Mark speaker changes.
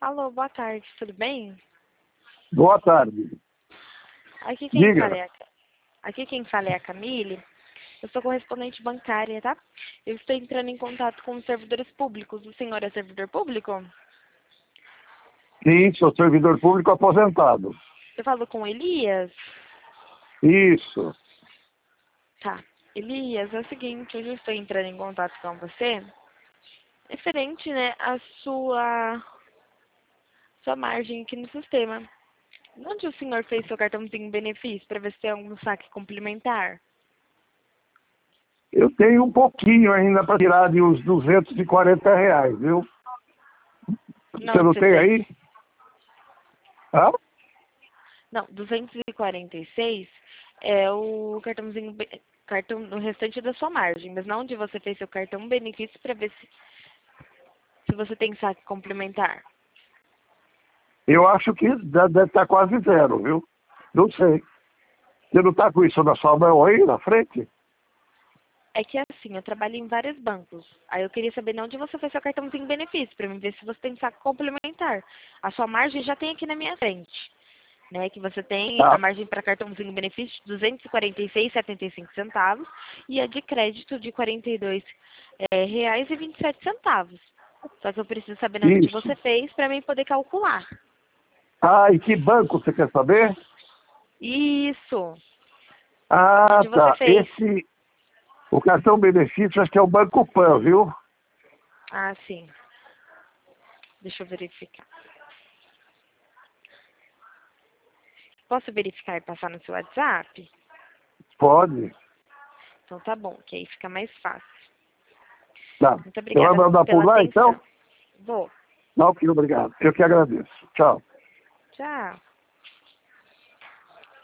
Speaker 1: Alô, boa tarde, tudo bem?
Speaker 2: Boa tarde.
Speaker 1: Aqui
Speaker 2: Diga.
Speaker 1: quem fala é a Camille. Eu sou correspondente bancária, tá? Eu estou entrando em contato com os servidores públicos. O senhor é servidor público?
Speaker 2: Sim, sou servidor público aposentado.
Speaker 1: Eu falo com o Elias?
Speaker 2: Isso.
Speaker 1: Tá. Elias, é o seguinte, hoje eu estou entrando em contato com você referente, né, à sua margem aqui no sistema. Onde o senhor fez seu cartãozinho benefício para ver se tem algum saque complementar?
Speaker 2: Eu tenho um pouquinho ainda para tirar de uns R$ 240, viu?
Speaker 1: Não,
Speaker 2: Você não
Speaker 1: você
Speaker 2: tem
Speaker 1: tem.
Speaker 2: aí? Hã?
Speaker 1: Não, 246 é o cartão no restante da sua margem, mas não onde você fez seu cartão benefício para ver se você tem saque complementar.
Speaker 2: Eu acho que deve estar quase zero, viu? Não sei. Você não está com isso na sua mão aí, na frente?
Speaker 1: É que assim, eu trabalho em vários bancos. Aí eu queria saber onde você fez seu cartãozinho benefício, para mim ver se você tem saque complementar. A sua margem já tem aqui na minha frente, né? Que você tem a
Speaker 2: Tá.
Speaker 1: margem para cartãozinho benefício de 246,75 e a de crédito de reais e 27 centavos. Só que eu preciso saber onde
Speaker 2: Isso.
Speaker 1: você fez para mim poder calcular.
Speaker 2: Ah, e que banco você quer saber?
Speaker 1: Isso.
Speaker 2: Ah,
Speaker 1: Onde você
Speaker 2: tá.
Speaker 1: fez?
Speaker 2: O cartão benefício acho que é o Banco Pan, viu?
Speaker 1: Ah, sim. Deixa eu verificar. Posso verificar e passar no seu WhatsApp?
Speaker 2: Pode.
Speaker 1: Então tá bom, que aí fica mais fácil.
Speaker 2: Tá.
Speaker 1: Muito
Speaker 2: Você vai
Speaker 1: obrigada
Speaker 2: mandar por
Speaker 1: pela
Speaker 2: lá, então?
Speaker 1: atenção. Vou.
Speaker 2: Não, que obrigado. Eu que agradeço. Tchau.
Speaker 1: Tchau.